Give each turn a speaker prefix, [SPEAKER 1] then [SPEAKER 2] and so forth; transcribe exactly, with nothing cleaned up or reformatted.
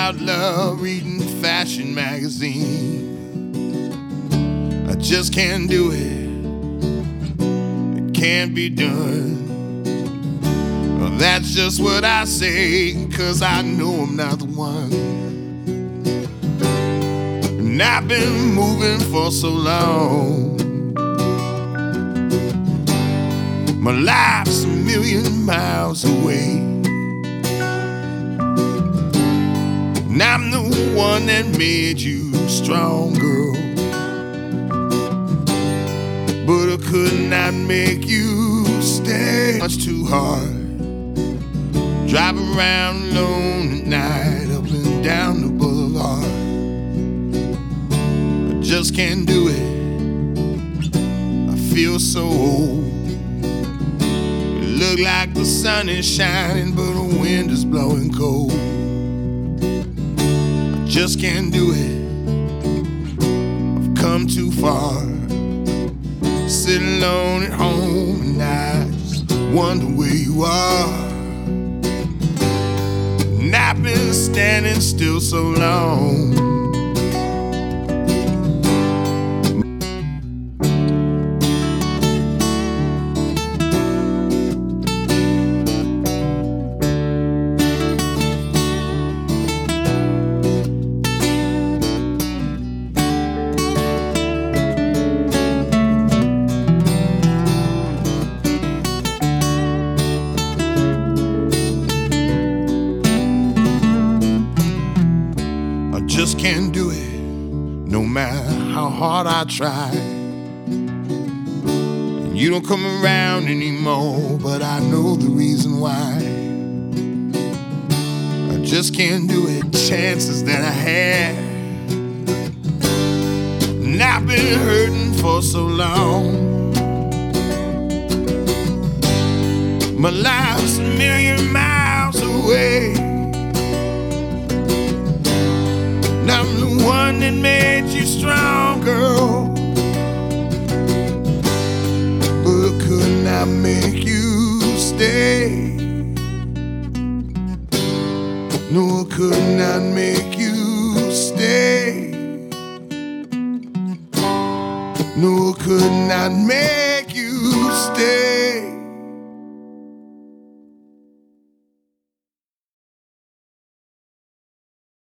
[SPEAKER 1] about love reading fashion magazine. I just can't do it. It can't be done. Well, that's just what I say, 'cause I know I'm not the one. And I've been moving for so long. My life's a million miles away. And I'm the one that made you strong, girl. But I could not make you stay. Much too hard. Drive around alone at night, up and down the boulevard. I just can't do it. I feel so old. It look like the sun is shining, but the wind is blowing cold. I just can't do it. I've come too far. Sit alone at home and I just wonder where you are. And I've been standing still so long. Just can't do it, no matter how hard I try. And you don't come around anymore, but I know the reason why. I just can't do it. Chances that I had, and I've been hurting for so long. My life's a million miles away. I'm the one that made you strong, girl. But I could not make you stay. No, I could not make you stay. No, I could not make you stay.